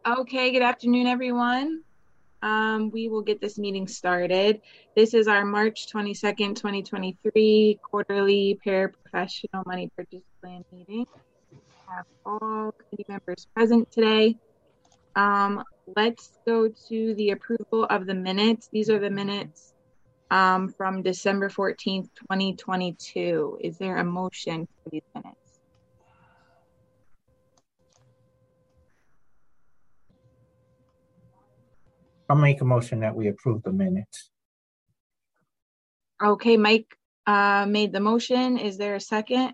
Okay, good afternoon, everyone. We will get this meeting started. This is our March 22nd, 2023 quarterly paraprofessional money purchase plan meeting. We have all committee members present today. Let's go to the approval of the minutes. These are the minutes from December 14th, 2022. Is there a motion for these minutes? I'll make a motion that we approve the minutes. Okay, Mike made the motion. Is there a second?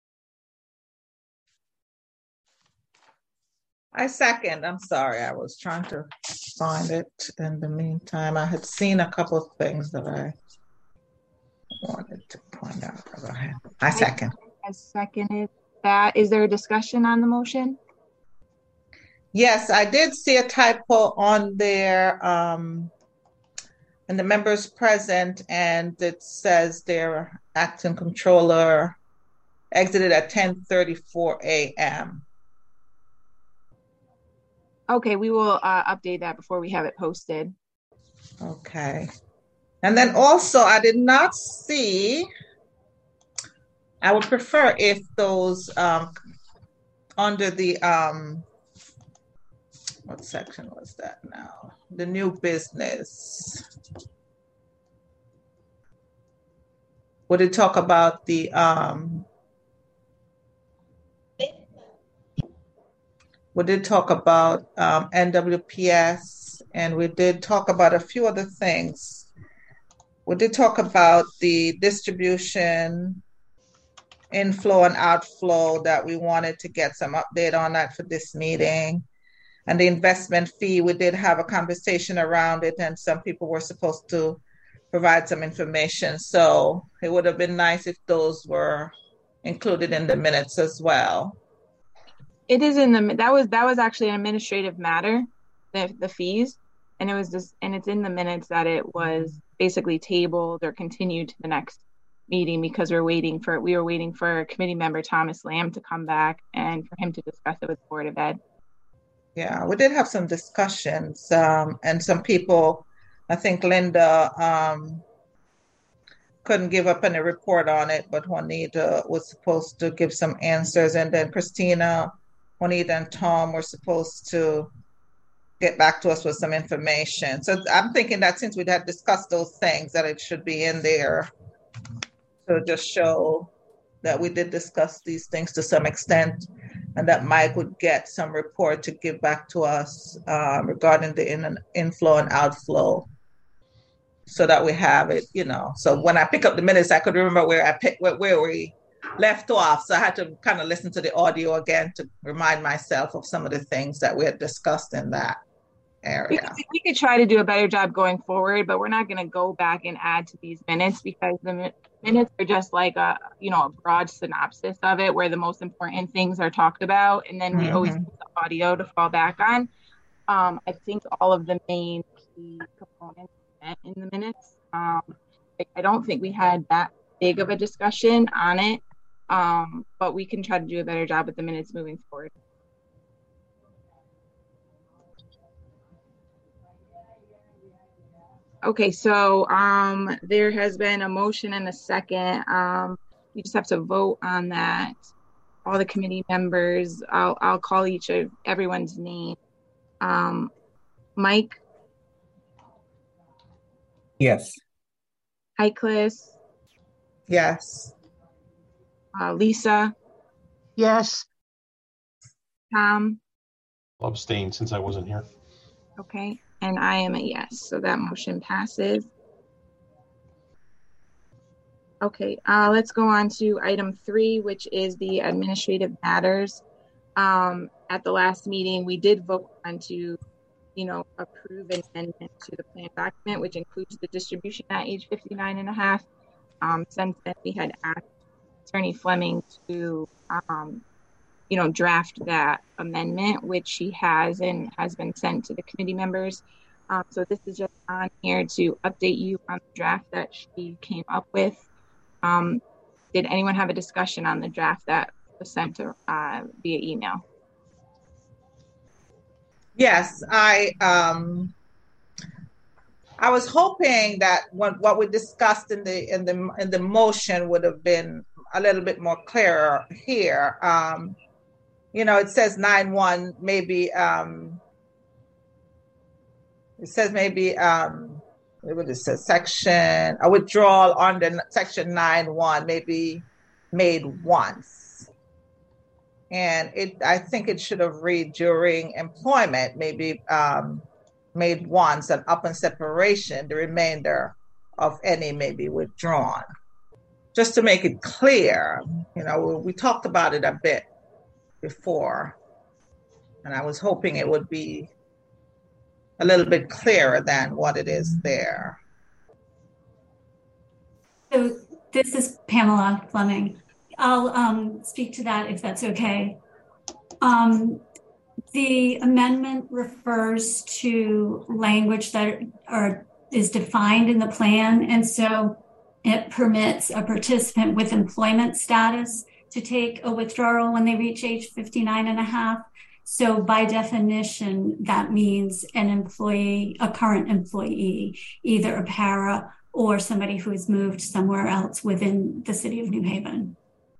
I second. I'm sorry. I was trying to find it in the meantime. I had seen a couple of things that I wanted to point out. Go ahead. I second. I seconded that. Is there a discussion on the motion? Yes, I did see a typo on there and the members present, and it says their acting controller exited at 10:34 a.m. Okay, we will update that before we have it posted. Okay. And then also, I did not see, I would prefer if those under the, what section was that now? The new business. Would it talk about the, we did talk about NWPS, and we did talk about a few other things. We did talk about the distribution, inflow and outflow, that we wanted to get some update on that for this meeting. And the investment fee, we did have a conversation around it, and some people were supposed to provide some information. So it would have been nice if those were included in the minutes as well. It is in the, that was actually an administrative matter, the fees, and it was just, and it's in the minutes that it was basically tabled or continued to the next meeting because we were waiting for committee member Thomas Lamb to come back and for him to discuss it with the Board of Ed. Yeah, we did have some discussions, and some people, I think Linda couldn't give up any report on it, but Juanita was supposed to give some answers, and then Christina, Juanita, and Tom were supposed to get back to us with some information. So I'm thinking that since we had discussed those things, that it should be in there to just show that we did discuss these things to some extent, and that Mike would get some report to give back to us regarding the inflow and outflow, so that we have it, So when I pick up the minutes, I could remember where we left off. So I had to kind of listen to the audio again to remind myself of some of the things that we had discussed in that area. We could try to do a better job going forward, but we're not going to go back and add to these minutes because the minutes are just like a broad synopsis of it where the most important things are talked about. And then we always use the audio to fall back on. I think all of the main key components in the minutes. I don't think we had that big of a discussion on it, but we can try to do a better job with the minutes moving forward. Okay, so there has been a motion and a second. You just have to vote on that. All the committee members, I'll call everyone's name. Mike? Yes. Heiklis? Yes. Lisa? Yes. Tom? I'll abstain since I wasn't here. Okay, and I am a yes, so that motion passes. Okay, let's go on to item 3, which is the administrative matters. At the last meeting, we did vote on to, approve an amendment to the plan document, which includes the distribution at age 59 and a half. Since then, we had asked Attorney Fleming to, draft that amendment, which she has and has been sent to the committee members. So this is just on here to update you on the draft that she came up with. Did anyone have a discussion on the draft that was sent to, via email? Yes, I was hoping that what we discussed in the motion would have been a little bit more clearer here. It says 9.1, maybe it says maybe what it says, section a withdrawal under section 9.1 maybe made once. And I think it should have read during employment, maybe made once, and upon separation, the remainder of any may be withdrawn. Just to make it clear, we talked about it a bit before, and I was hoping it would be a little bit clearer than what it is there. So this is Pamela Fleming. I'll speak to that if that's okay. The amendment refers to language that is defined in the plan, and so it permits a participant with employment status to take a withdrawal when they reach age 59 and a half. So by definition, that means an employee, a current employee, either a para or somebody who has moved somewhere else within the city of New Haven.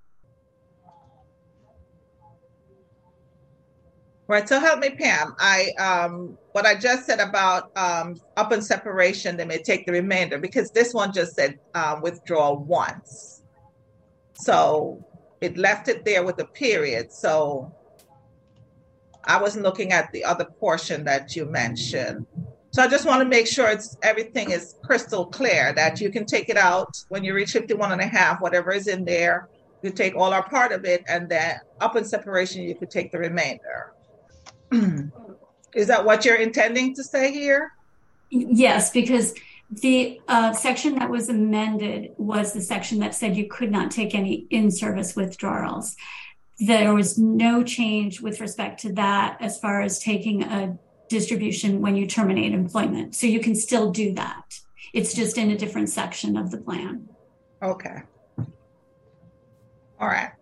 Right. So help me, Pam. What I just said about upon separation, they may take the remainder, because this one just said withdrawal once. So it left it there with a period. So I wasn't looking at the other portion that you mentioned. So I just want to make sure everything is crystal clear, that you can take it out when you reach 51 and a half, whatever is in there, you take all or part of it, and then upon separation, you could take the remainder. Is that what you're intending to say here? Yes, because the section that was amended was the section that said you could not take any in-service withdrawals. There was no change with respect to that as far as taking a distribution when you terminate employment. So you can still do that. It's just in a different section of the plan. Okay. All right.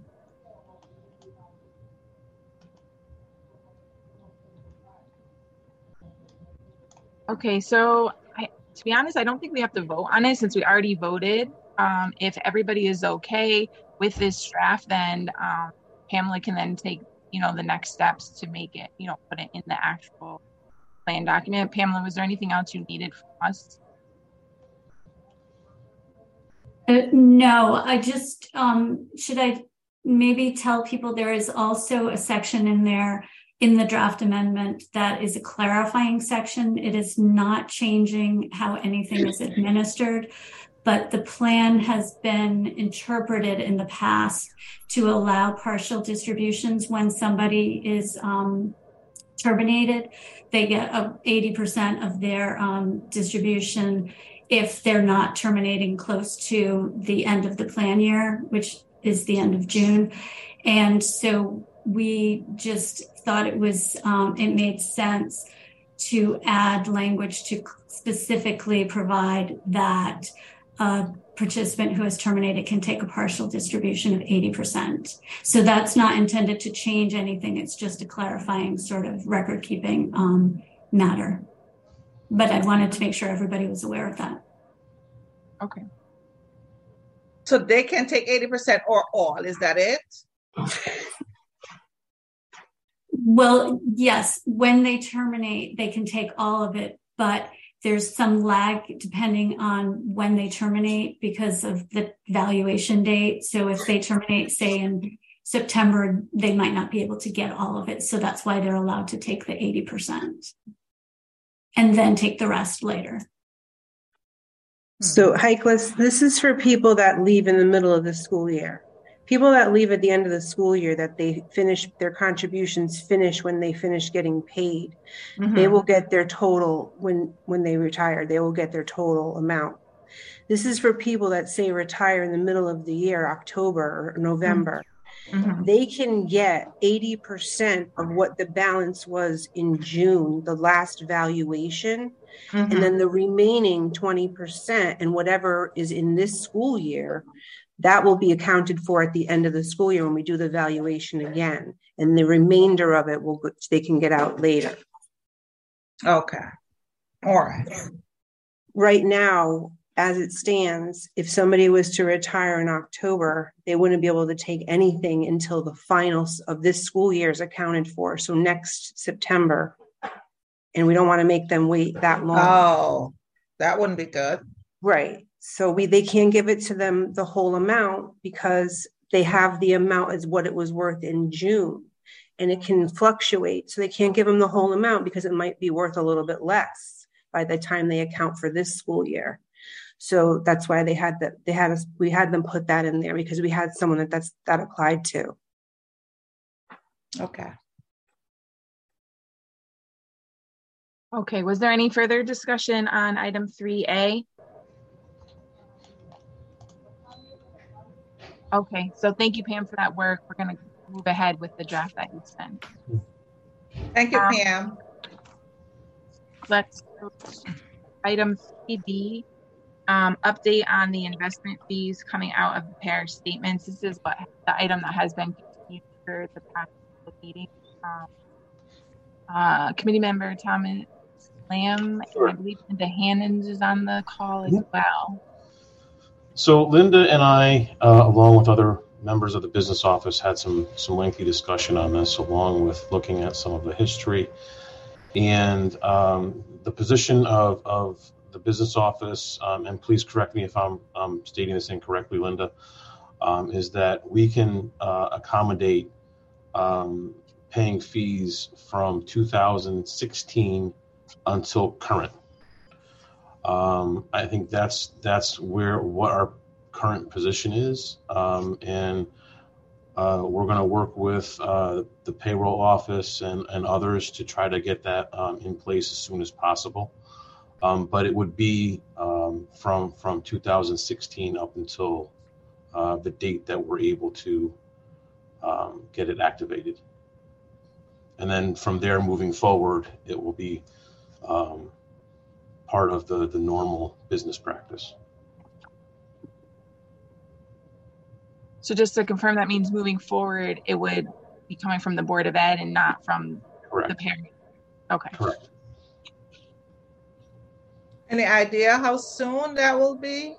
Okay, so to be honest, I don't think we have to vote on it since we already voted. If everybody is okay with this draft, then Pamela can then take, the next steps to make it, put it in the actual plan document. Pamela, was there anything else you needed from us? No, I just, should I maybe tell people there is also a section in there in the draft amendment that is a clarifying section. It is not changing how anything is administered, but the plan has been interpreted in the past to allow partial distributions when somebody is terminated. They get 80% of their distribution if they're not terminating close to the end of the plan year, which is the end of June. And so we just thought it made sense to add language to specifically provide that a participant who is terminated can take a partial distribution of 80%. So that's not intended to change anything. It's just a clarifying sort of record keeping matter. But I wanted to make sure everybody was aware of that. Okay. So they can take 80% or all, is that it? Well, yes, when they terminate, they can take all of it, but there's some lag depending on when they terminate because of the valuation date. So if they terminate, say in September, they might not be able to get all of it. So that's why they're allowed to take the 80% and then take the rest later. So Heiklis, this is for people that leave in the middle of the school year. People that leave at the end of the school year, that they finish their contributions finish when they finish getting paid. Mm-hmm. They will get their total when they retire. They will get their total amount. This is for people that say retire in the middle of the year, October or November. Mm-hmm. They can get 80% of what the balance was in June, the last valuation, mm-hmm. and then the remaining 20% and whatever is in this school year, That will be accounted for at the end of the school year when we do the valuation again. And the remainder of it they can get out later. Okay. All right. Right now, as it stands, if somebody was to retire in October, they wouldn't be able to take anything until the finals of this school year is accounted for. So next September. And we don't want to make them wait that long. Oh, that wouldn't be good. Right. So they can't give it to them the whole amount because they have the amount as what it was worth in June. And it can fluctuate. So they can't give them the whole amount because it might be worth a little bit less by the time they account for this school year. So that's why we had them put that in there because we had someone that applied to. Okay. Okay, was there any further discussion on item 3A? Okay, so thank you, Pam, for that work. We're going to move ahead with the draft that you sent. Thank you, Pam. Let's go to item 3B, update on the investment fees coming out of the parish statements. This is the item that has been continued for the past meeting. Committee member Thomas Lamb, Sure. and I believe Linda Hannons is on the call as well. So Linda and I, along with other members of the business office, had some lengthy discussion on this, along with looking at some of the history and the position of the business office. And please correct me if I'm stating this incorrectly, Linda. Is that we can accommodate paying fees from 2016 until current. I think that's what our current position is, and we're going to work with the payroll office and others to try to get that in place as soon as possible. But it would be from 2016 up until the date that we're able to get it activated. And then from there moving forward, it will be part of the normal business practice. So just to confirm, that means moving forward, it would be coming from the Board of Ed and not from the parent. Okay. Correct. Any idea how soon that will be?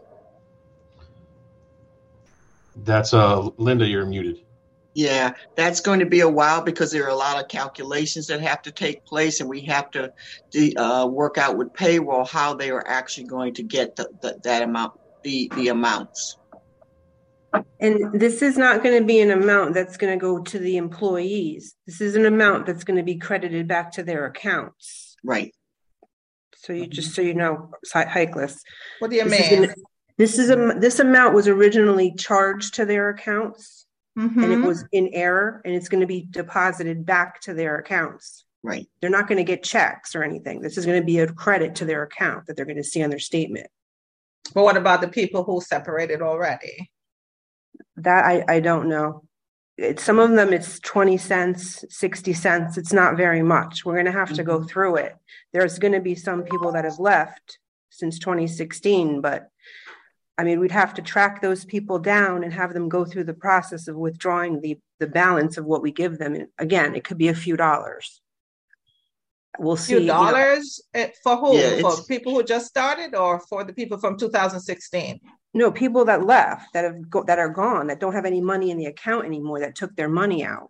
That's Linda, you're muted. Yeah, that's going to be a while because there are a lot of calculations that have to take place, and we have to work out with payroll how they are actually going to get that amount, the amounts. And this is not going to be an amount that's going to go to the employees. This is an amount that's going to be credited back to their accounts. Right. So you just so you know, Heikless. What do you mean? This amount was originally charged to their accounts. Mm-hmm. And it was in error, and it's going to be deposited back to their accounts. Right. They're not going to get checks or anything. This is going to be a credit to their account that they're going to see on their statement. But what about the people who separated already? That I don't know. Some of them it's 20 cents, 60 cents. It's not very much. We're going to have to go through it. There's going to be some people that have left since 2016, but I mean, we'd have to track those people down and have them go through the process of withdrawing the balance of what we give them. And again, it could be a few dollars. We'll see. Few dollars for who? Yeah, for people who just started, or for the people from 2016? No, people that left, that are gone, that don't have any money in the account anymore, that took their money out.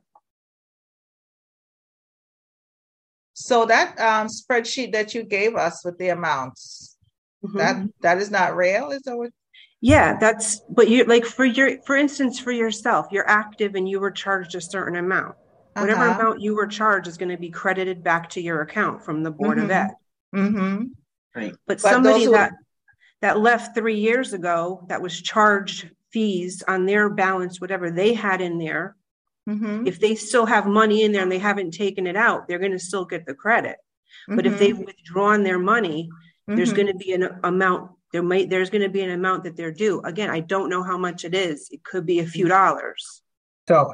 So that spreadsheet that you gave us with the amounts, that is not real, is that what? Yeah, but you like for instance, for yourself, you're active and you were charged a certain amount. Whatever amount you were charged is going to be credited back to your account from the Board of Ed. Mm-hmm. Right. But somebody that left 3 years ago that was charged fees on their balance, whatever they had in there, if they still have money in there and they haven't taken it out, they're going to still get the credit. But if they've withdrawn their money, there's going to be an amount. There's going to be an amount that they're due. Again, I don't know how much it is. It could be a few dollars. So,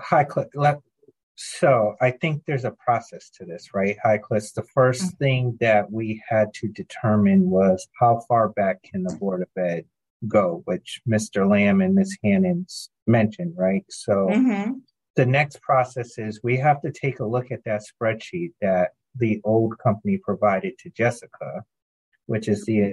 so I think there's a process to this, right, Heikless? The first thing that we had to determine was how far back can the Board of Ed go, which Mr. Lamb and Ms. Hannons mentioned, right? So the next process is we have to take a look at that spreadsheet that the old company provided to Jessica, which is the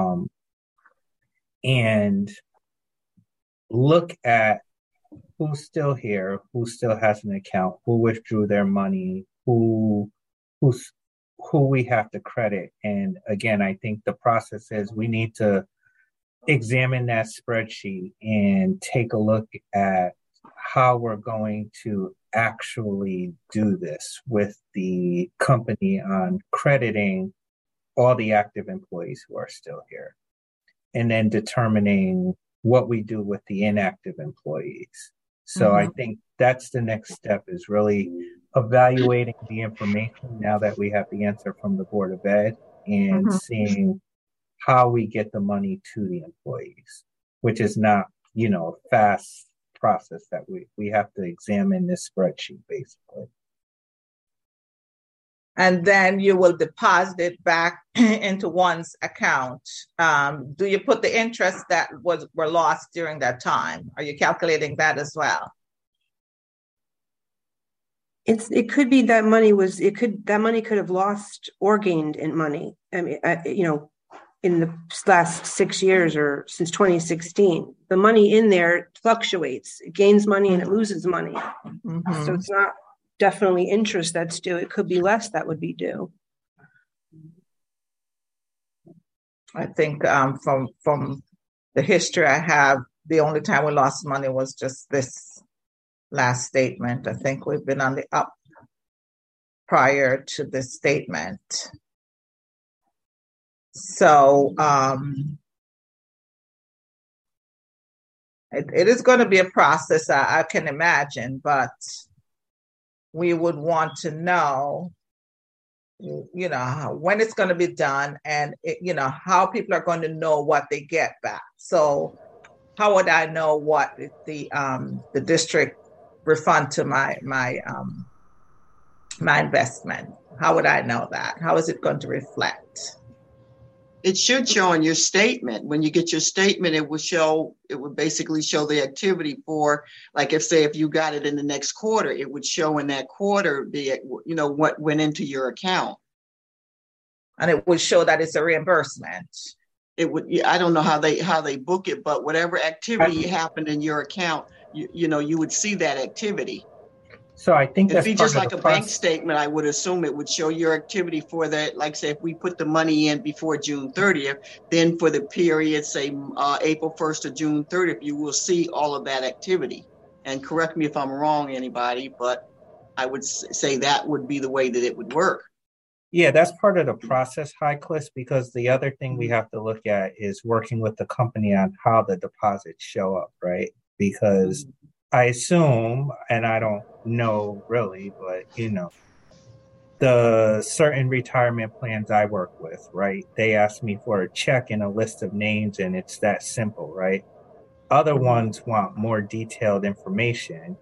and look at who's still here, who still has an account, who withdrew their money, who we have to credit. And again, I think the process is we need to examine that spreadsheet and take a look at how we're going to actually do this with the company on crediting all the active employees who are still here, and then determining what we do with the inactive employees. So I think that's the next step, is really evaluating the information now that we have the answer from the Board of Ed, and seeing how we get the money to the employees, which is not, a fast process that we have to examine this spreadsheet basically. And then you will deposit it back into one's account. Do you put the interest that were lost during that time? Are you calculating that as well? It could be that money could have lost or gained in money. I mean, in the last 6 years or since 2016, the money in there fluctuates. It gains money and it loses money. So it's not definitely interest that's due. It could be less that would be due. I think from the history I have, the only time we lost money was just this last statement. I think we've been on the up prior to this statement. So it is going to be a process, I can imagine, but we would want to know, when it's going to be done, and how people are going to know what they get back. So how would I know what the district refund to my investment? How would I know that? How is it going to reflect? It should show in your statement. When you get your statement, it would basically show the activity for, like, if you got it in the next quarter, it would show in that quarter what went into your account. And it would show that it's a reimbursement. It would. I don't know how they book it, but whatever activity happened in your account, you would see that activity. So I think it'd be just like a bank statement. I would assume it would show your activity for that. Like, say, if we put the money in before June 30th, then for the period, say April 1st to June 30th, you will see all of that activity. And correct me if I'm wrong, anybody, but I would say that would be the way that it would work. Yeah, that's part of the process, Highcliffe, because the other thing we have to look at is working with the company on how the deposits show up, right? Because I assume, and I don't know really, but the certain retirement plans I work with, right? They ask me for a check and a list of names, and it's that simple, right? Other ones want more detailed information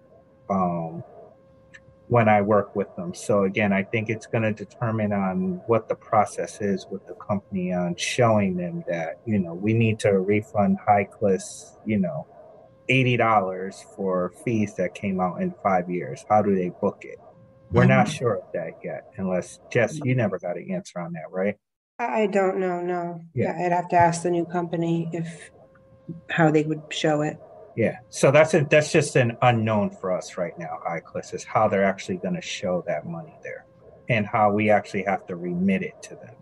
when I work with them. So again, I think it's going to determine on what the process is with the company on showing them that, we need to refund Highcliffe's, $80 for fees that came out in 5 years. How do they book it? We're not sure of that yet, unless, Jess, you never got an answer on that, right? I don't know, no. Yeah. I'd have to ask the new company how they would show it. Yeah, so that's just an unknown for us right now, Highcliffe, is how they're actually going to show that money there and how we actually have to remit it to them.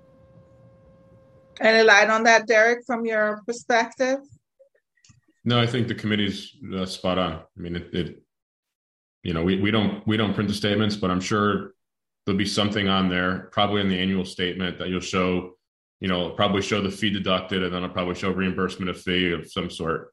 Any light on that, Derek, from your perspective? No, I think the committee's spot on. I mean, we don't print the statements, but I'm sure there'll be something on there, probably in the annual statement, that you'll show, probably show the fee deducted, and then I'll probably show reimbursement of fee of some sort.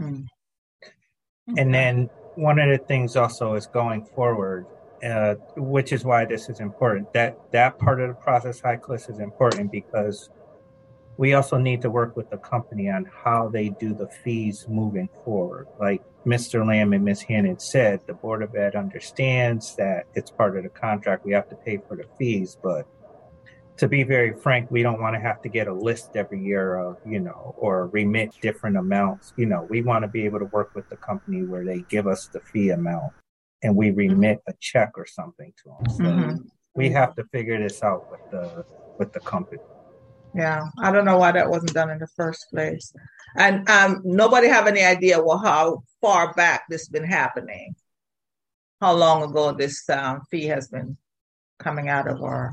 And then one of the things also is going forward, which is why this is important, that part of the process, Highcliffe, is important because we also need to work with the company on how they do the fees moving forward. Like Mr. Lamb and Ms. Hannon said, the Board of Ed understands that it's part of the contract. We have to pay for the fees, but to be very frank, we don't want to have to get a list every year of, or remit different amounts. We want to be able to work with the company where they give us the fee amount and we remit a check or something to them. So we have to figure this out with the company. Yeah, I don't know why that wasn't done in the first place. And nobody have any idea how far back this has been happening? How long ago this fee has been coming out of our...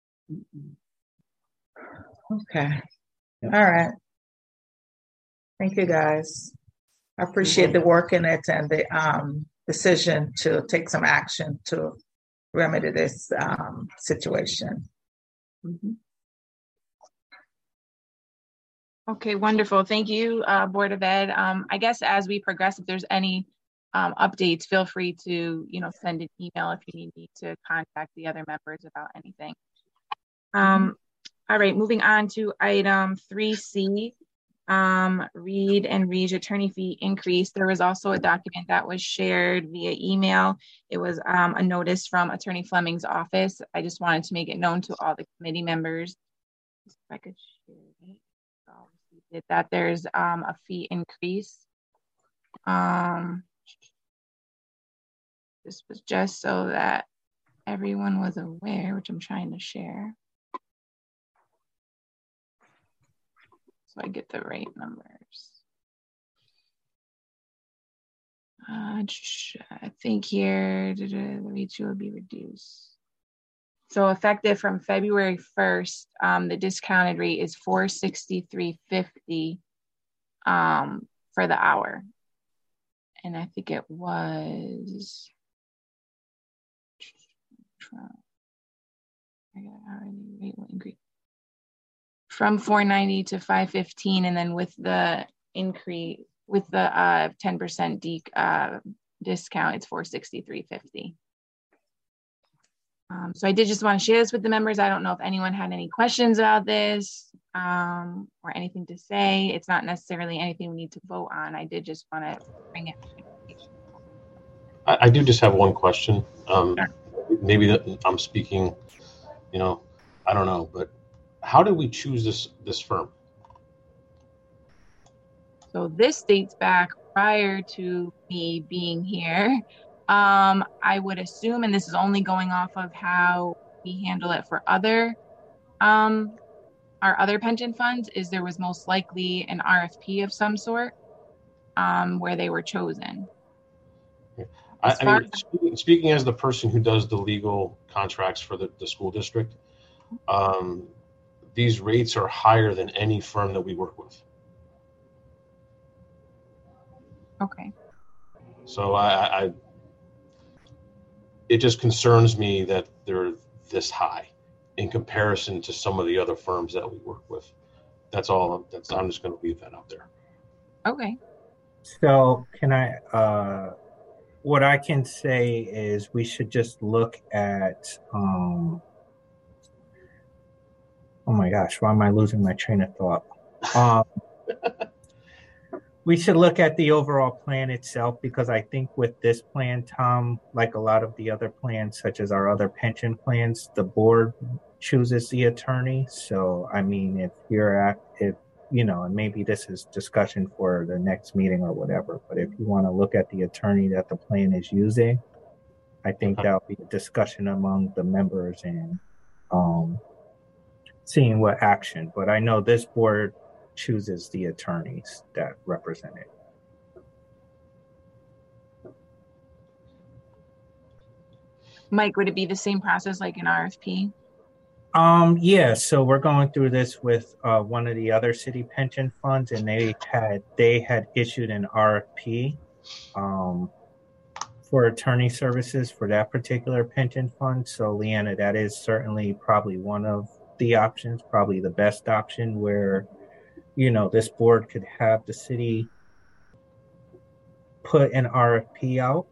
Okay. All right. Thank you, guys. I appreciate the work in it and the decision to take some action to remedy this situation. Okay, wonderful. Thank you, Board of Ed. I guess as we progress, if there's any updates, feel free to, send an email if you need me to contact the other members about anything. All right, moving on to item 3C, Reed and Reed attorney fee increase. There was also a document that was shared via email. It was a notice from Attorney Fleming's office. I just wanted to make it known to all the committee members. If I could share it. That there's a fee increase. This was just so that everyone was aware, which I'm trying to share. So I get the right numbers. I think here the rates will be reduced. So effective from February 1st, the discounted rate is $463.50 for the hour. And I think it was rate will increase from $490 to $515, and then with the increase with the 10% discount, it's $463.50. So I did just want to share this with the members. I don't know if anyone had any questions about this or anything to say. It's not necessarily anything we need to vote on. I did just want to bring it. I do just have one question. Sure. Maybe that I'm speaking, I don't know, but how did we choose this firm? So this dates back prior to me being here. I would assume, and this is only going off of how we handle it for our other pension funds, is there was most likely an RFP of some sort where they were chosen. Speaking as the person who does the legal contracts for the school district, these rates are higher than any firm that we work with. Okay. So it just concerns me that they're this high in comparison to some of the other firms that we work with. That's all. I'm just going to leave that out there. Okay. So can I? What I can say is we should just look at. Oh my gosh! Why am I losing my train of thought? We should look at the overall plan itself, because I think with this plan, Tom, like a lot of the other plans, such as our other pension plans, the board chooses the attorney. So, I mean, and maybe this is discussion for the next meeting or whatever, but if you want to look at the attorney that the plan is using, I think that'll be a discussion among the members and seeing what action. But I know this board chooses the attorneys that represent it. Mike, would it be the same process like an RFP? Yeah, so we're going through this with one of the other city pension funds, and they had issued an RFP for attorney services for that particular pension fund. So Leanna, that is certainly probably one of the options, probably the best option, where this board could have the city put an RFP out.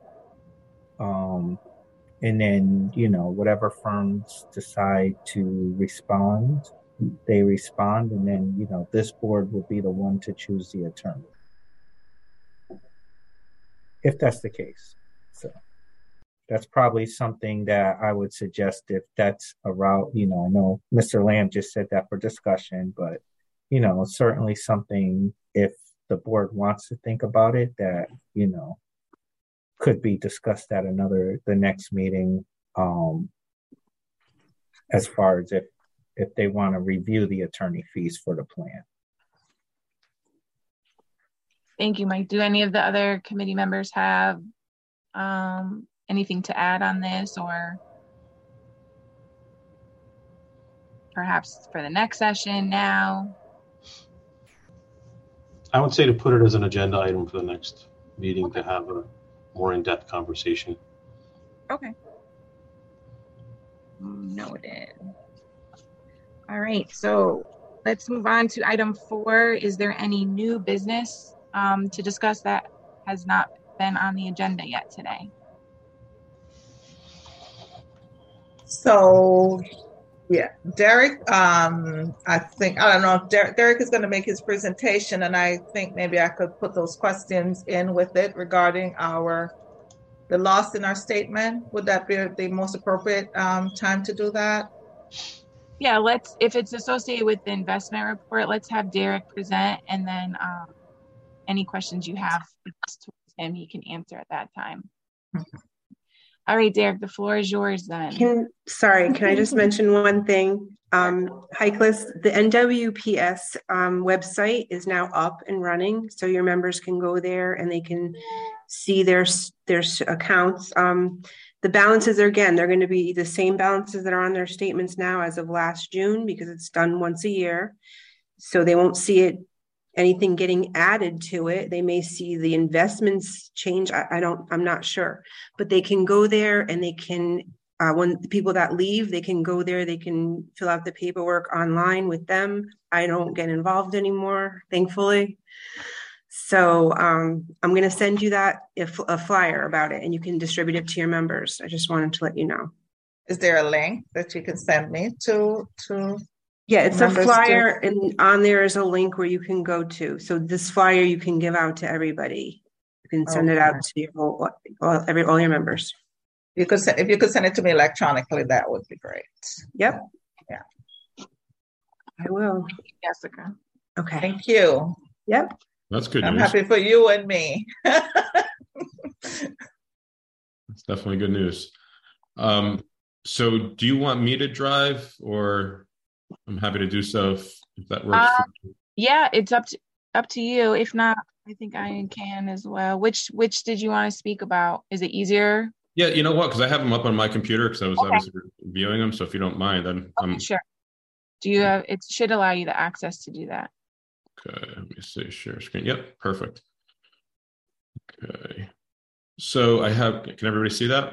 And then, whatever firms decide to respond, they respond. And then, this board will be the one to choose the attorney, if that's the case. So, That's probably something that I would suggest if that's a route. I know Mr. Lamb just said that for discussion, but certainly something if the board wants to think about it that could be discussed at the next meeting. As far as if they want to review the attorney fees for the plan. Thank you, Mike. Do any of the other committee members have anything to add on this, or perhaps for the next session now? I would say to put it as an agenda item for the next meeting to have a more in-depth conversation. Okay. Noted. All right, so let's move on to item 4. Is there any new business to discuss that has not been on the agenda yet today? So, yeah, Derek, I don't know if Derek is going to make his presentation, and I think maybe I could put those questions in with it regarding the loss in our statement. Would that be the most appropriate time to do that? Yeah, if it's associated with the investment report, let's have Derek present, and then any questions you have towards him, he can answer at that time. All right, Derek, the floor is yours then. Can I just mention one thing? HICLIS, the NWPS website is now up and running, so your members can go there and they can see their accounts. The balances they're going to be the same balances that are on their statements now as of last June, because it's done once a year. So they won't see anything getting added to it. They may see the investments change. I'm not sure, but they can go there and they can, when the people that leave, they can go there, they can fill out the paperwork online with them. I don't get involved anymore, thankfully. So I'm going to send you a flyer about it, and you can distribute it to your members. I just wanted to let you know. Is there a link that you can send me to? Yeah, it's a flyer, and on there is a link where you can go to. So this flyer you can give out to everybody. You can send it out to all your members. If you could send it to me electronically, that would be great. Yep. Yeah. I will. Jessica. Okay. Thank you. Yep. That's good I'm news. happy for you and me. That's definitely good news. So do you want me to drive, or I'm happy to do so if that works for you? Yeah, it's up to you. If not, I think I can as well. Which did you want to speak about? Is it easier? Yeah, you know what? Because I have them up on my computer because I was obviously viewing them. So if you don't mind, then sure. Do you have? It should allow you the access to do that. Okay, let me see. Share screen. Yep, perfect. Okay. So can everybody see that?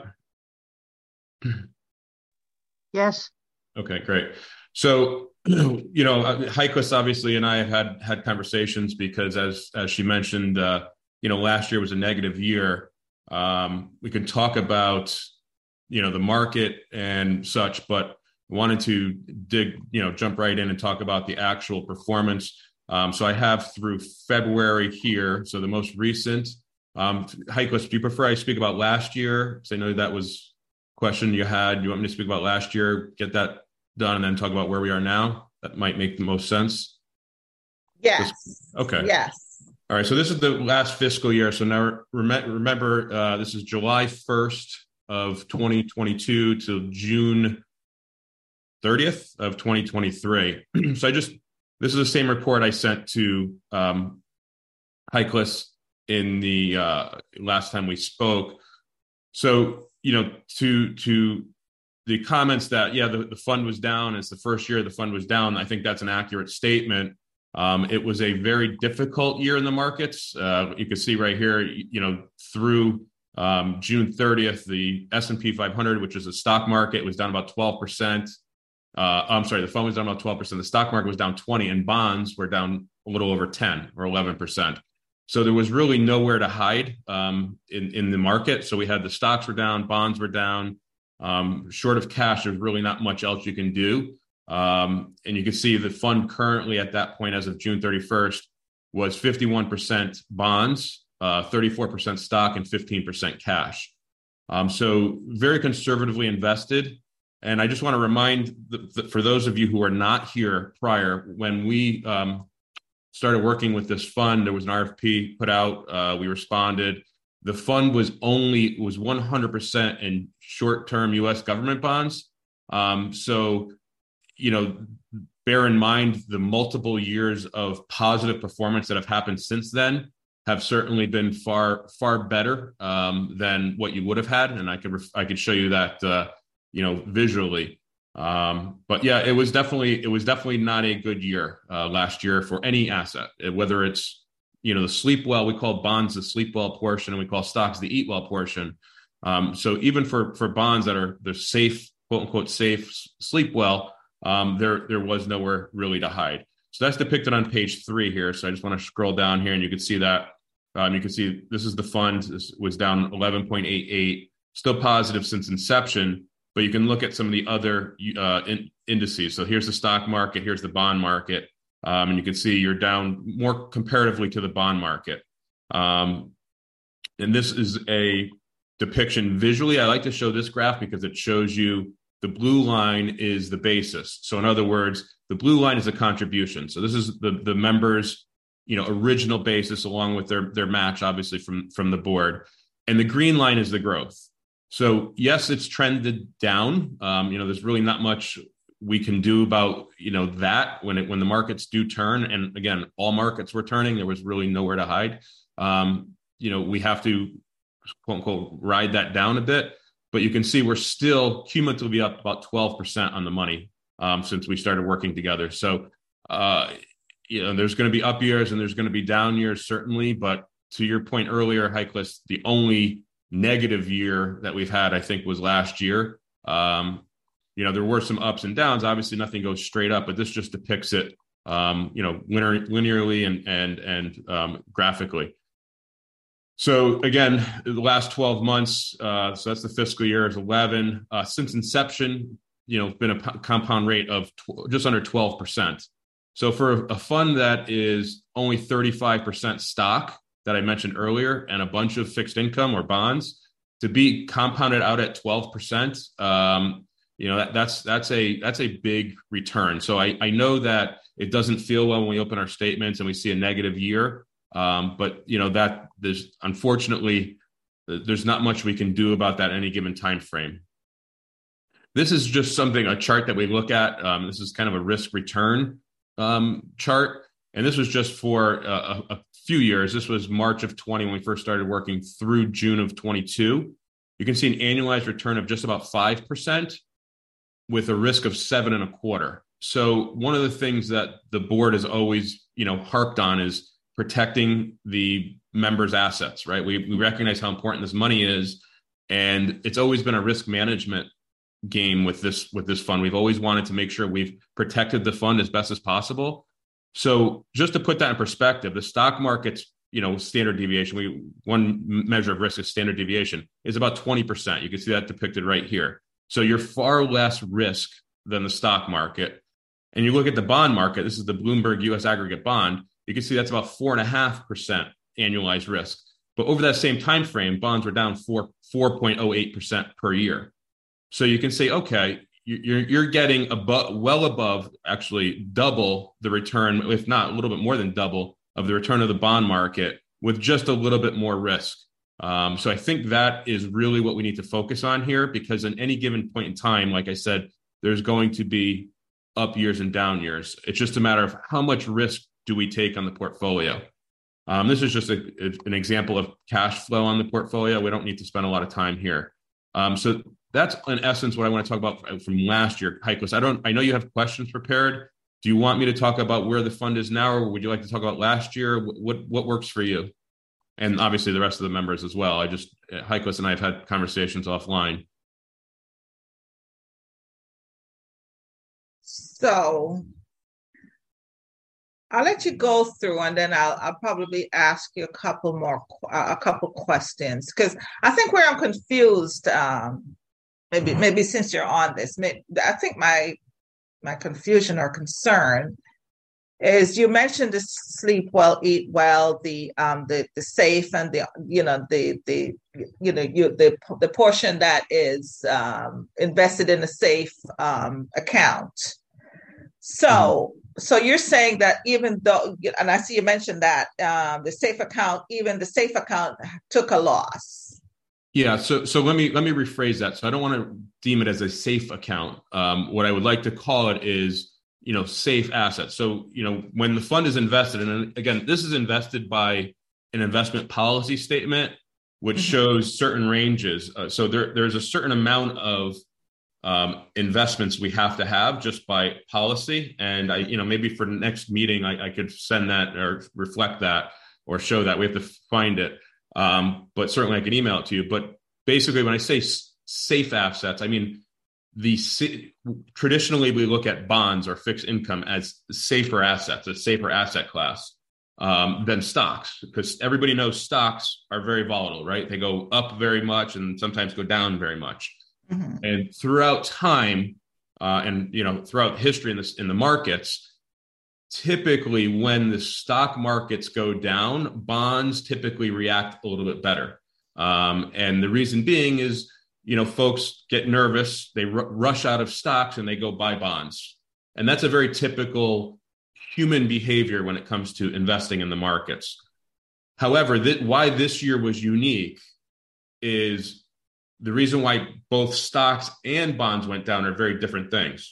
Yes. Okay, great. So, HICLIS obviously and I have had conversations because as she mentioned, last year was a negative year. We can talk about, the market and such, but wanted to jump right in and talk about the actual performance. So I have through February here. So the most recent, HICLIS, do you prefer I speak about last year? Because I know that was a question you had. Do you want me to speak about last year, get that done, and then talk about where we are now? That might make the most sense. Yes. Okay. Yes. All right. So this is the last fiscal year. So now remember, this is July 1st of 2022 to June 30th of 2023. So this is the same report I sent to HICLIS in the last time we spoke. So, to the comments that, the fund was down, it's the first year the fund was down, I think that's an accurate statement. It was a very difficult year in the markets. You can see right here, through June 30th, the S&P 500, which is a stock market, was down about 12%. The fund was down about 12%. The stock market was down 20%, and bonds were down a little over 10 or 11%. So there was really nowhere to hide in the market. So we had the stocks were down, bonds were down. Short of cash, there's really not much else you can do. And you can see the fund currently at that point, as of June 31st, was 51% bonds, 34% stock, and 15% cash. So very conservatively invested. And I just want to remind for those of you who are not here prior, when we started working with this fund, there was an RFP put out. We responded. The fund was 100% in short-term U.S. government bonds. So, bear in mind the multiple years of positive performance that have happened since then have certainly been far, far better than what you would have had. And I could show you that, visually. But yeah, it was definitely not a good year last year for any asset, whether it's, the sleep well, we call bonds the sleep well portion, and we call stocks the eat well portion. So even for bonds that are the safe, quote unquote, safe sleep well, there was nowhere really to hide. So that's depicted on page 3 here. So I just want to scroll down here and you can see that. You can see this is the fund. This was down 11.88, still positive since inception, but you can look at some of the other indices. So here's the stock market, here's the bond market. And you can see you're down more comparatively to the bond market. And this is a depiction visually. I like to show this graph because it shows you the blue line is the basis. So in other words, the blue line is a contribution. So this is the members, original basis along with their match, obviously from the board. And the green line is the growth. So yes, it's trended down. There's really not much we can do about that when the markets do turn, and again, all markets were turning. There was really nowhere to hide. We have to quote unquote ride that down a bit, but you can see we're still cumulatively up about 12% on the money since we started working together. So there's going to be up years and there's going to be down years certainly, but to your point earlier, Heiklis, the only negative year that we've had, I think, was last year. There were some ups and downs. Obviously, nothing goes straight up, but this just depicts it, linearly and graphically. So again, the last 12 months, so that's the fiscal year is 11. Since inception, been a compound rate of just under 12%. So for a fund that is only 35% stock that I mentioned earlier, and a bunch of fixed income or bonds, to be compounded out at 12%. That's a big return. So I know that it doesn't feel well when we open our statements and we see a negative year, but that unfortunately there's not much we can do about that any given time frame. This is just a chart that we look at. This is kind of a risk return chart, and this was just for a few years. This was March of 20 when we first started working through June of 22. You can see an annualized return of just about 5%. With a risk of 7.25%. So one of the things that the board has always, harped on is protecting the members' assets, right? We recognize how important this money is, and it's always been a risk management game with this fund. We've always wanted to make sure we've protected the fund as best as possible. So just to put that in perspective, the stock market's, standard deviation, one measure of risk is standard deviation, is about 20%. You can see that depicted right here. So you're far less risk than the stock market. And you look at the bond market, this is the Bloomberg US aggregate bond, you can see that's about 4.5% annualized risk. But over that same time frame, bonds were down 4.08% per year. So you can say, okay, you're getting well above, actually double the return, if not a little bit more than double of the return of the bond market with just a little bit more risk. So I think that is really what we need to focus on here, because in any given point in time, like I said, there's going to be up years and down years. It's just a matter of how much risk do we take on the portfolio. This is just an example of cash flow on the portfolio. We don't need to spend a lot of time here. So that's in essence what I want to talk about from last year. Heiklis, I know you have questions prepared. Do you want me to talk about where the fund is now, or would you like to talk about last year? What works for you? And obviously the rest of the members as well. Heiklis and I have had conversations offline. So I'll let you go through, and then I'll probably ask you a couple questions, because I think where I'm confused, maybe since you're on this, I think my confusion or concern is you mentioned the sleep well, eat well, the safe, and the portion that is invested in a safe account. So you're saying that even though, and I see you mentioned that the safe account took a loss. Yeah. So let me rephrase that. So I don't want to deem it as a safe account. What I would like to call it is, safe assets. So, when the fund is invested, and again, this is invested by an investment policy statement, which shows certain ranges. So there's a certain amount of investments we have to have just by policy. And maybe for the next meeting, I could send that or reflect that or show that. We have to find it. But certainly I can email it to you. But basically, when I say safe assets, I mean, traditionally we look at bonds or fixed income as safer assets, a safer asset class than stocks, because everybody knows stocks are very volatile, right? They go up very much and sometimes go down very much. And throughout time, and throughout history in the markets, typically when the stock markets go down, bonds typically react a little bit better. And the reason being is, folks get nervous, they rush out of stocks and they go buy bonds. And that's a very typical human behavior when it comes to investing in the markets. However, why this year was unique is the reason why both stocks and bonds went down are very different things.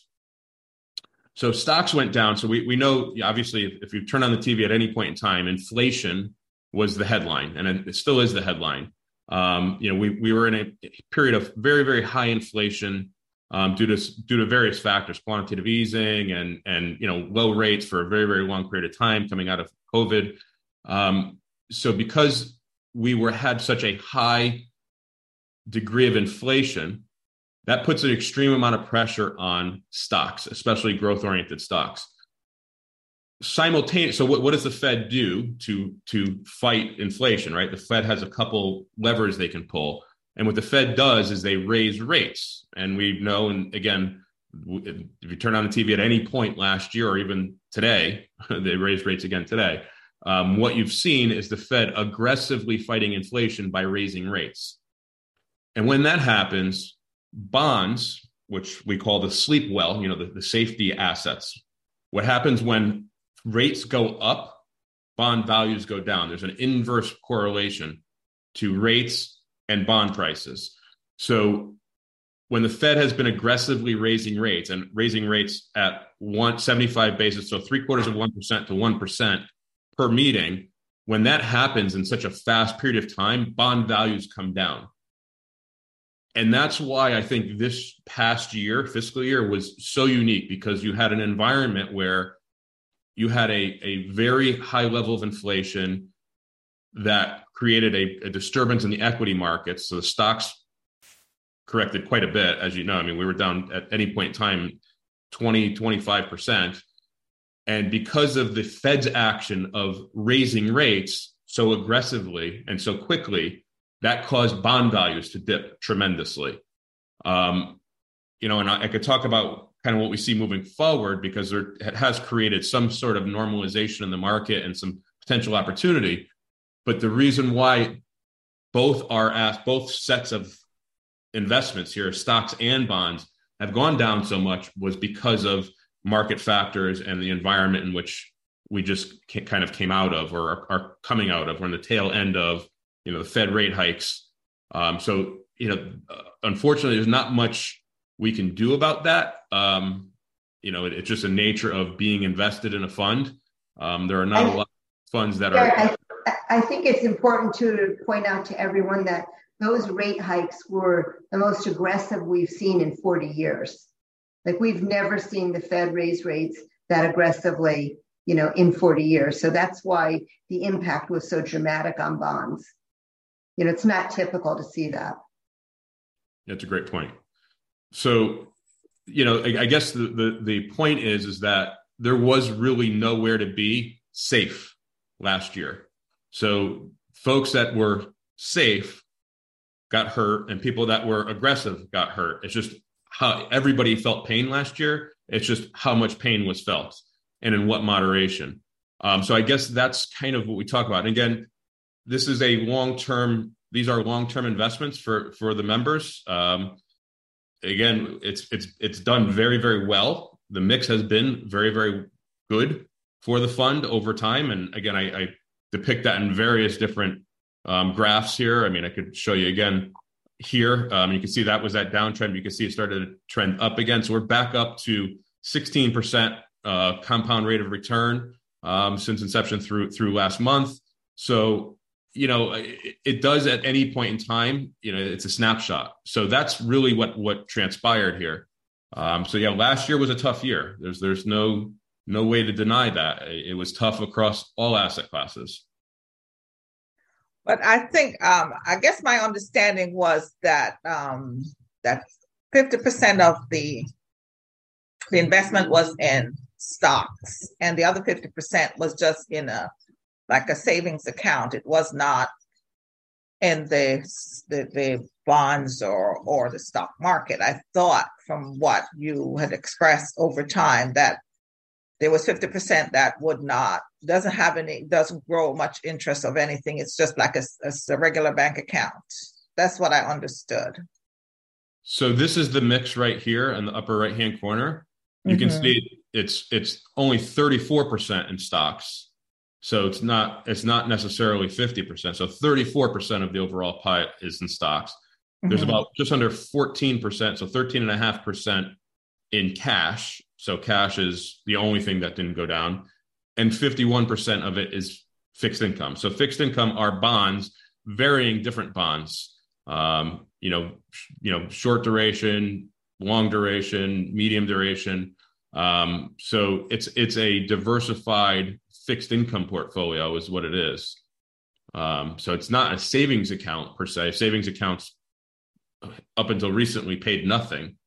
So stocks went down. So we know, obviously, if you turn on the TV at any point in time, inflation was the headline, and it still is the headline. We were in a period of very, very high inflation due to various factors, quantitative easing and low rates for a very, very long period of time coming out of COVID. So because we had such a high degree of inflation, that puts an extreme amount of pressure on stocks, especially growth-oriented stocks. Simultaneous. So what does the Fed do to fight inflation, right? The Fed has a couple levers they can pull. And what the Fed does is they raise rates. And we know, and again, if you turn on the TV at any point last year or even today, they raised rates again today. What you've seen is the Fed aggressively fighting inflation by raising rates. And when that happens, bonds, which we call the sleep well, the safety assets, what happens when rates go up, bond values go down. There's an inverse correlation to rates and bond prices. So when the Fed has been aggressively raising rates at 175 basis, so 0.75% to 1% per meeting, when that happens in such a fast period of time, bond values come down. And that's why I think this past year, fiscal year, was so unique, because you had an environment where you had a very high level of inflation that created a disturbance in the equity markets. So the stocks corrected quite a bit, as you know. I mean, we were down at any point in time 20-25%. And because of the Fed's action of raising rates so aggressively and so quickly, that caused bond values to dip tremendously. And I could talk about kind of what we see moving forward, because it has created some sort of normalization in the market and some potential opportunity. But the reason why both sets of investments here, stocks and bonds, have gone down so much was because of market factors and the environment in which we just kind of came out of, or are coming out of. We're in the tail end of the Fed rate hikes. Unfortunately, there's not much we can do about that. It's just a nature of being invested in a fund. There are not a lot of funds that are. I think it's important to point out to everyone that those rate hikes were the most aggressive we've seen in 40 years. Like, we've never seen the Fed raise rates that aggressively, in 40 years. So that's why the impact was so dramatic on bonds. It's not typical to see that. That's a great point. So, I guess the point is that there was really nowhere to be safe last year. So folks that were safe got hurt, and people that were aggressive got hurt. It's just how everybody felt pain last year. It's just how much pain was felt. and in what moderation. So I guess that's kind of what we talk about. And again, this is these are long-term investments for the members. Again, it's done very, very well. The mix has been very, very good for the fund over time. And again, I depict that in various different graphs here. I mean, I could show you again here. You can see that was that downtrend. You can see it started to trend up again. So we're back up to 16% compound rate of return since inception through last month. So, it does at any point in time, it's a snapshot. So that's really what transpired here. Last year was a tough year. There's no way to deny that. It was tough across all asset classes. But I think, I guess my understanding was that that 50% of the investment was in stocks, and the other 50% was just in a savings account. It was not in the bonds or the stock market. I thought from what you had expressed over time that there was 50% that doesn't grow much interest of anything. It's just like a regular bank account. That's what I understood. So this is the mix right here in the upper right-hand corner. You can see it's only 34% in stocks. So it's not necessarily 50%. So 34% of the overall pie is in stocks. There's about just under 14%, so 13.5% in cash. So cash is the only thing that didn't go down. And 51% of it is fixed income. So fixed income are bonds, varying different bonds. Short duration, long duration, medium duration. So it's a diversified fixed income portfolio is what it is. So it's not a savings account per se. Savings accounts up until recently paid nothing.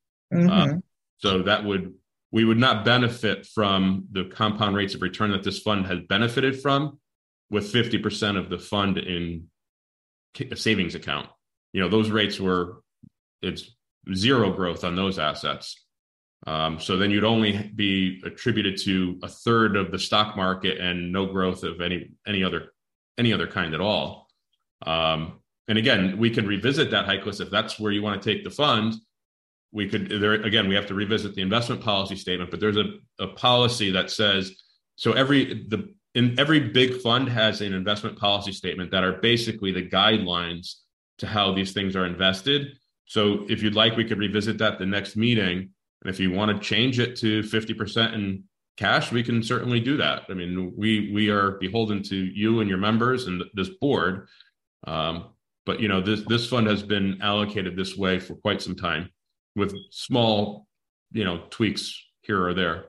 So we would not benefit from the compound rates of return that this fund has benefited from with 50% of the fund in a savings account. Those rates it's zero growth on those assets. So then you'd only be attributed to a third of the stock market and no growth of any other kind at all. And again, we can revisit that, Heiklis, if that's where you want to take the fund. We have to revisit the investment policy statement, but there's a policy that says, so every big fund has an investment policy statement that are basically the guidelines to how these things are invested. So if you'd like, we could revisit that the next meeting. And if you want to change it to 50% in cash, we can certainly do that. I mean, we are beholden to you and your members and this board. But this fund has been allocated this way for quite some time, with small, tweaks here or there.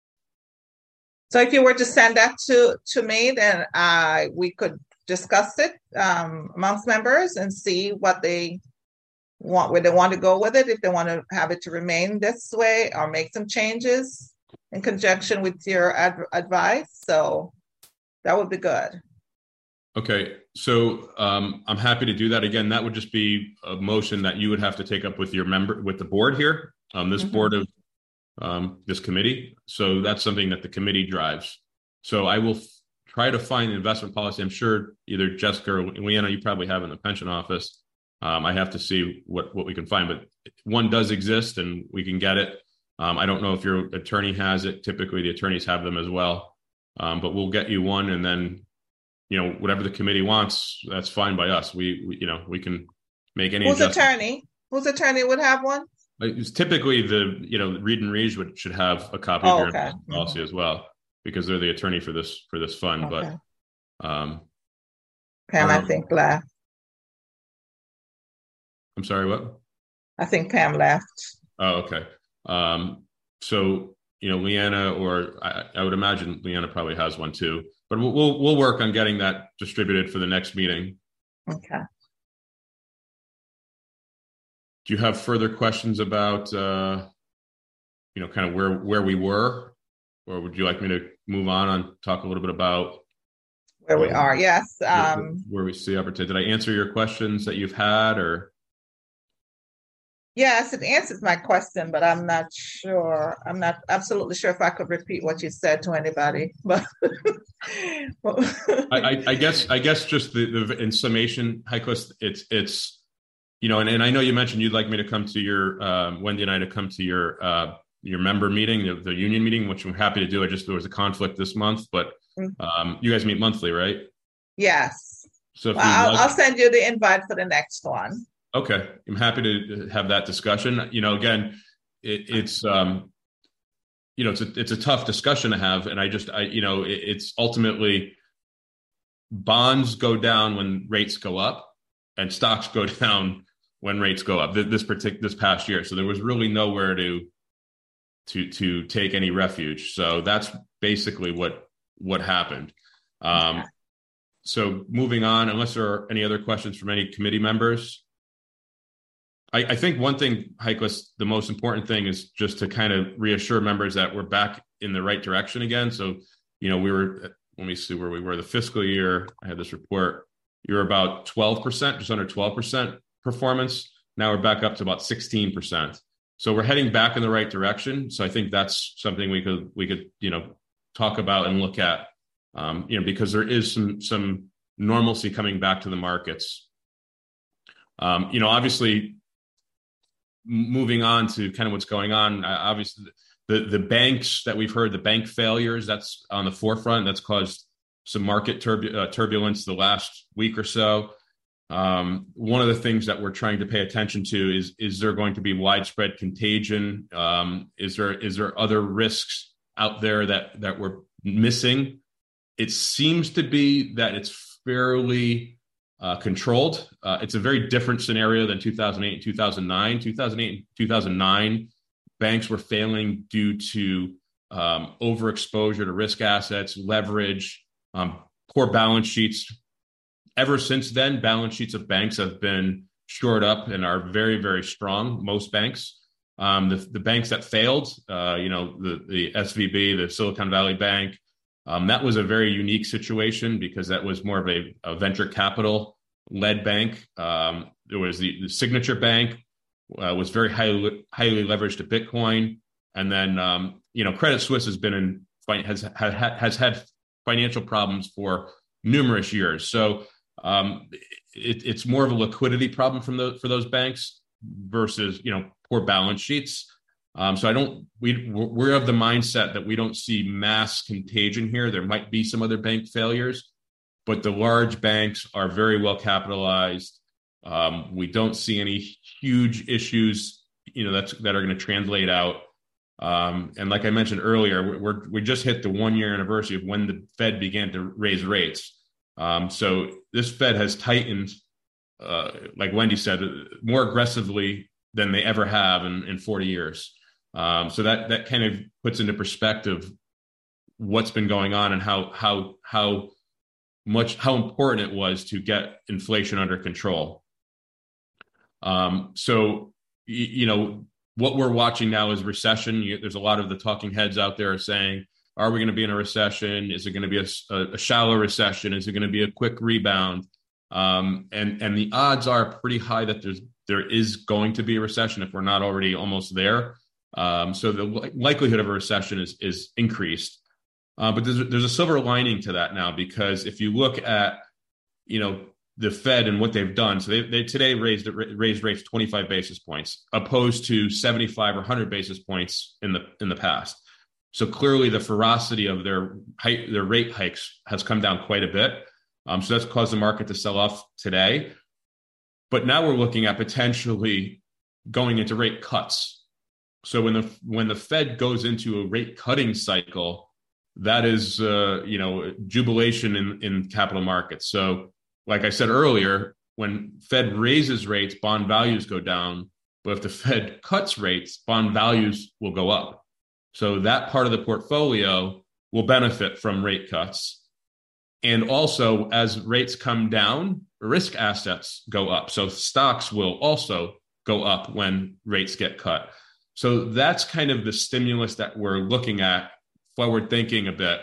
So if you were to send that to me, then we could discuss it amongst members and see what they want, where they want to go with it, if they want to have it to remain this way or make some changes in conjunction with your advice. So that would be good. Okay, so I'm happy to do that. Again, that would just be a motion that you would have to take up with with the board here, this board of this committee. So that's something that the committee drives. So I will try to find the investment policy. I'm sure either Jessica or Leanna, you probably have in the pension office. I have to see what we can find, but one does exist and we can get it. I don't know if your attorney has it. Typically the attorneys have them as well, but we'll get you one, and then whatever the committee wants, that's fine by us. We can make any. Whose attorney would have one? It's typically the Reed and Reed should have a copy of your investment policy as well, because they're the attorney for this fund. Okay. But Pam, I think left. I'm sorry, what? I think Pam left. Oh, okay. So Leanna, or I would imagine Leanna probably has one too. But we'll work on getting that distributed for the next meeting. Okay. Do you have further questions about, kind of where we were, or would you like me to move on and talk a little bit about where we are? Yes. Where we see opportunity. Did I answer your questions that you've had, or? Yes, it answers my question, but I'm not sure. I'm not absolutely sure if I could repeat what you said to anybody. But I guess just the in summation, Heiklis, it's and I know you mentioned you'd like me to come to your Wendy and I to come to your member meeting, the union meeting, which I'm happy to do. There was a conflict this month, but you guys meet monthly, right? Yes. So I'll send you the invite for the next one. Okay, I'm happy to have that discussion. Again, it's a tough discussion to have, and it's ultimately bonds go down when rates go up, and stocks go down when rates go up. This past year, so there was really nowhere to take any refuge. So that's basically what happened. So moving on, unless there are any other questions from any committee members. I think one thing, Heiklis, the most important thing is just to kind of reassure members that we're back in the right direction again. So, we were, let me see where we were the fiscal year. I had this report. You were about 12%, just under 12% performance. Now we're back up to about 16%. So we're heading back in the right direction. So I think that's something we could talk about and look at, because there is some normalcy coming back to the markets. Obviously, moving on to kind of what's going on, obviously the banks that we've heard, the bank failures, that's on the forefront. That's caused some market turbulence the last week or so. One of the things that we're trying to pay attention to is there going to be widespread contagion? Is there other risks out there that we're missing? It seems to be that it's fairly controlled. It's a very different scenario than 2008 and 2009. 2008 and 2009, banks were failing due to overexposure to risk assets, leverage, poor balance sheets. Ever since then, balance sheets of banks have been shored up and are very, very strong, most banks. The banks that failed, the SVB, the Silicon Valley Bank, that was a very unique situation because that was more of a venture capital led bank. There was the Signature Bank, was very highly leveraged to Bitcoin. And then, Credit Suisse has had financial problems for numerous years. So it's more of a liquidity problem for those banks versus, poor balance sheets. So we're of the mindset that we don't see mass contagion here. There might be some other bank failures, but the large banks are very well capitalized. We don't see any huge issues, that are going to translate out. And like I mentioned earlier, we just hit the 1-year anniversary of when the Fed began to raise rates. So this Fed has tightened, like Wendy said, more aggressively than they ever have in 40 years. So that kind of puts into perspective what's been going on and how important it was to get inflation under control. So what we're watching now is recession. There's a lot of the talking heads out there saying, are we going to be in a recession? Is it going to be a shallow recession? Is it going to be a quick rebound? And the odds are pretty high that there is going to be a recession if we're not already almost there. So the likelihood of a recession is increased. But there's a silver lining to that now, because if you look at, the Fed and what they've done, so they today raised rates 25 basis points, opposed to 75 or 100 basis points in the past. So clearly the ferocity of their rate hikes has come down quite a bit. So that's caused the market to sell off today. But now we're looking at potentially going into rate cuts. So when the Fed goes into a rate cutting cycle, that is jubilation in capital markets. So like I said earlier, when Fed raises rates, bond values go down. But if the Fed cuts rates, bond values will go up. So that part of the portfolio will benefit from rate cuts. And also, as rates come down, risk assets go up. So stocks will also go up when rates get cut. So that's kind of the stimulus that we're looking at, forward thinking a bit.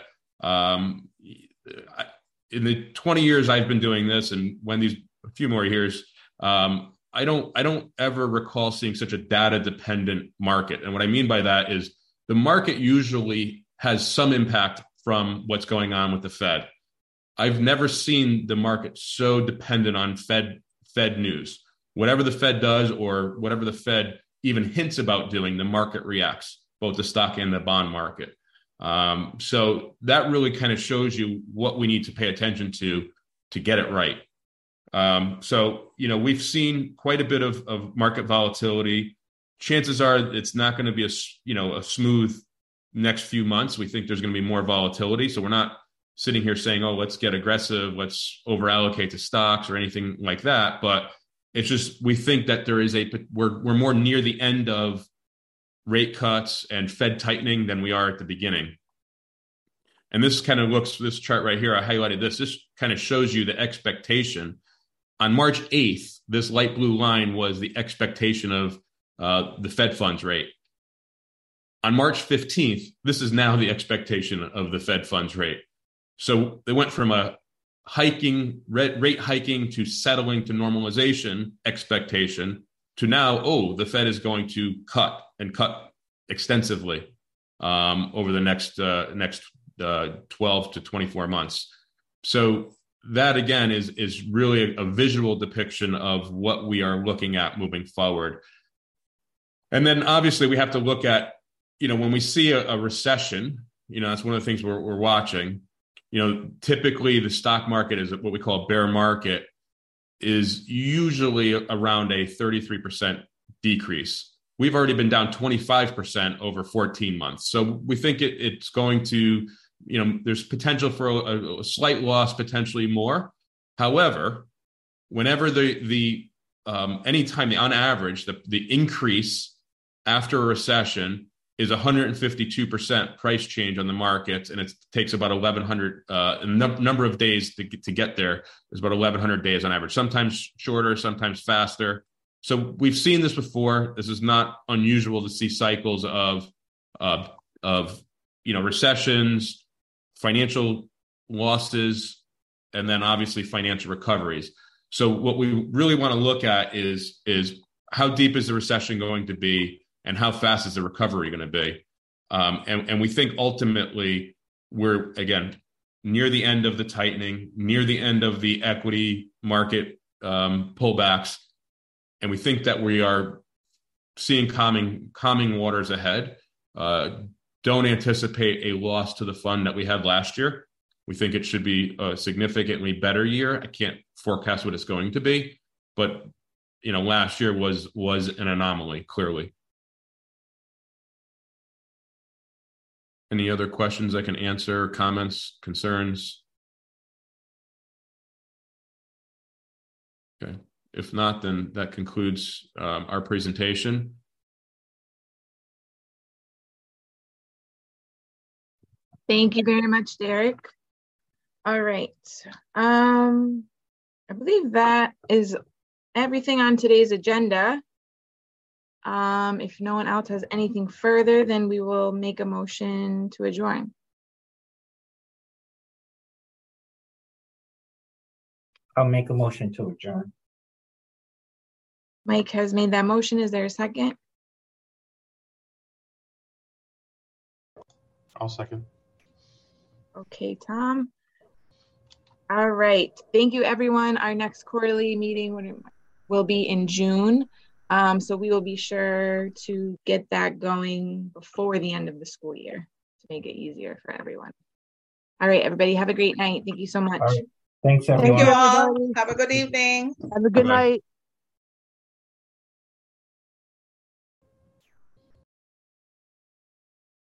In the 20 years I've been doing this, and Wendy's a few more years, I don't ever recall seeing such a data dependent market. And what I mean by that is the market usually has some impact from what's going on with the Fed. I've never seen the market so dependent on Fed news. Whatever the Fed does or whatever the Fed even hints about doing, the market reacts, both the stock and the bond market. So that really kind of shows you what we need to pay attention to get it right. So, we've seen quite a bit of market volatility. Chances are it's not going to be a smooth next few months. We think there's going to be more volatility. So we're not sitting here saying, oh, let's get aggressive, let's over allocate to stocks or anything like that. But it's just, we think that there is we're more near the end of rate cuts and Fed tightening than we are at the beginning. And this kind of this chart right here, I highlighted this kind of shows you the expectation. On March 8th, this light blue line was the expectation of the Fed funds rate. On March 15th, this is now the expectation of the Fed funds rate. So they went from a rate hiking to settling to normalization expectation to now, the Fed is going to cut extensively over the next 12 to 24 months. So that again is really a visual depiction of what we are looking at moving forward. And then obviously we have to look at, when we see a recession, that's one of the things we're watching. Typically the stock market is what we call a bear market, is usually around a 33% decrease. We've already been down 25% over 14 months. So we think it's going to, there's potential for a slight loss, potentially more. However, whenever anytime on average, the increase after a recession is 152% price change on the markets, and it takes about 1,100 number of days to get there is about 1,100 days on average. Sometimes shorter, sometimes faster. So we've seen this before. This is not unusual to see cycles of recessions, financial losses, and then obviously financial recoveries. So what we really want to look at is how deep is the recession going to be, and how fast is the recovery going to be? And we think ultimately we're, again, near the end of the tightening, near the end of the equity market pullbacks. And we think that we are seeing calming waters ahead. Don't anticipate a loss to the fund that we had last year. We think it should be a significantly better year. I can't forecast what it's going to be, but last year was an anomaly, clearly. Any other questions I can answer, comments, concerns? Okay. If not, then that concludes our presentation. Thank you very much, Derek. All right. I believe that is everything on today's agenda. If no one else has anything further, then we will make a motion to adjourn. I'll make a motion to adjourn. Mike has made that motion. Is there a second? I'll second. Okay, Tom. All right. Thank you, everyone. Our next quarterly meeting will be in June. So we will be sure to get that going before the end of the school year to make it easier for everyone. All right, everybody, have a great night. Thank you so much. All right. Thanks, everyone. Thank you all. Have a good evening. Have a good night.